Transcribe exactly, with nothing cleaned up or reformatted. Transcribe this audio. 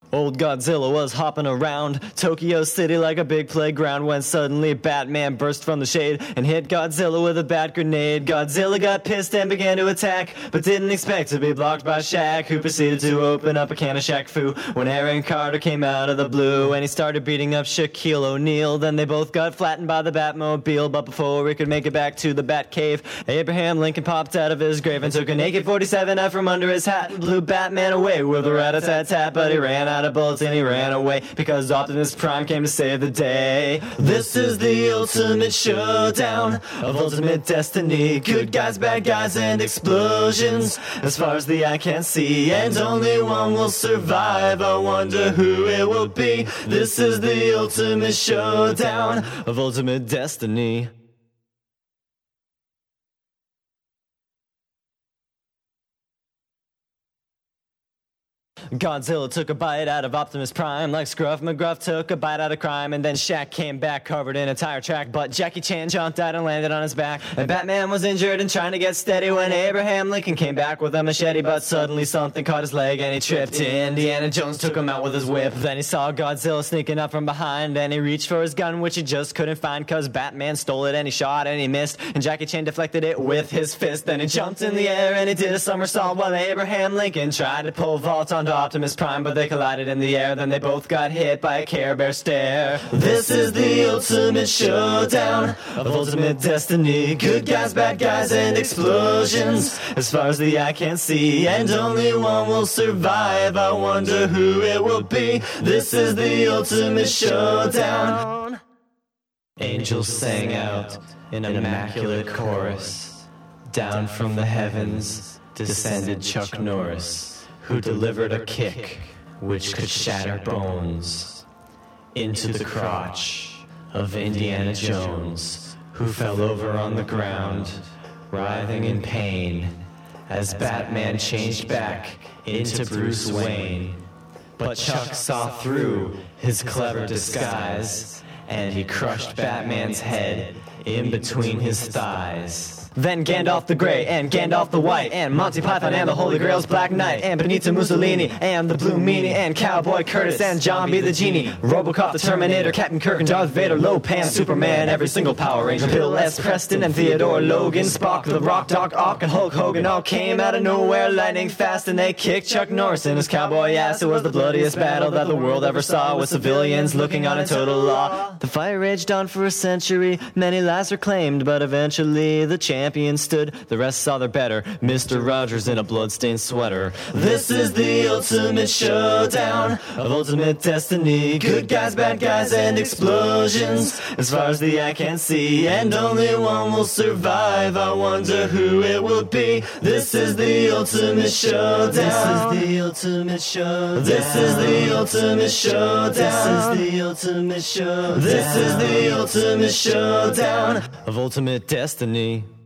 Old Godzilla was hopping around Tokyo City like a big playground when suddenly Batman burst from the shade and hit Godzilla with a bat grenade. Godzilla got pissed and began to attack, but didn't expect to be blocked by Shaq, who proceeded to open up a can of Shaq Fu when Aaron Carter came out of the blue and he started beating up Shaquille O'Neal. Then they both got flattened by the Batmobile, but before we could make it back to the Batcave, Abraham Lincoln popped out of his grave and took an A K forty-seven out from under his hat and blew Batman away with a rat-a-tat-tat. But he ran out of bullets and he ran away because Optimus Prime came to save the day. This is the ultimate showdown of ultimate destiny. Good guys, bad guys, and explosions as far as the eye can see, and only one will survive. I wonder who it will be. This is the ultimate showdown of ultimate destiny. Godzilla took a bite out of Optimus Prime like Scruff McGruff took a bite out of crime, and then Shaq came back covered in a tire track, but Jackie Chan jumped out and landed on his back, and Batman was injured and trying to get steady when Abraham Lincoln came back with a machete, but suddenly something caught his leg and he tripped. Indiana Jones took him out with his whip. Then he saw Godzilla sneaking up from behind and he reached for his gun, which he just couldn't find cause Batman stole it, and he shot and he missed, and Jackie Chan deflected it with his fist. Then he jumped in the air and he did a somersault while Abraham Lincoln tried to pole vault onto Optimus Prime, but they collided in the air. Then they both got hit by a Care Bear stare. This is the ultimate showdown of ultimate destiny. Good guys, bad guys, and explosions as far as the eye can see, and only one will survive. I wonder who it will be. This is the ultimate showdown. Angels sang out in an immaculate chorus. Down from the heavens descended Chuck Norris, who delivered a kick which could shatter bones into the crotch of Indiana Jones, who fell over on the ground, writhing in pain as Batman changed back into Bruce Wayne. But Chuck saw through his clever disguise, and he crushed Batman's head in between his thighs. Then Gandalf the Grey, and Gandalf the White, and Monty Python and the Holy Grail's Black Knight, and Benito Mussolini, and the Blue Meanie, and Cowboy Curtis, and John B. the Genie, Robocop the Terminator, Captain Kirk and Darth Vader, Lopan, Superman, every single Power Ranger, Bill S. Preston and Theodore Logan, Spock, the Rock, Doc Ock, and Hulk Hogan all came out of nowhere lightning fast, and they kicked Chuck Norris in his cowboy ass. It was the bloodiest battle that the world ever saw, with civilians looking on in total awe. The fire raged on for a century, many lives were claimed, but eventually the champion stood. The rest saw their better, Mister Rogers in a bloodstained sweater. This is the ultimate showdown of ultimate destiny. Good guys, bad guys, and explosions as far as the eye can see, and only one will survive. I wonder who it will be. This is the ultimate showdown. This is the ultimate showdown. This is the ultimate showdown. This is the ultimate showdown. This is the ultimate showdown of ultimate destiny.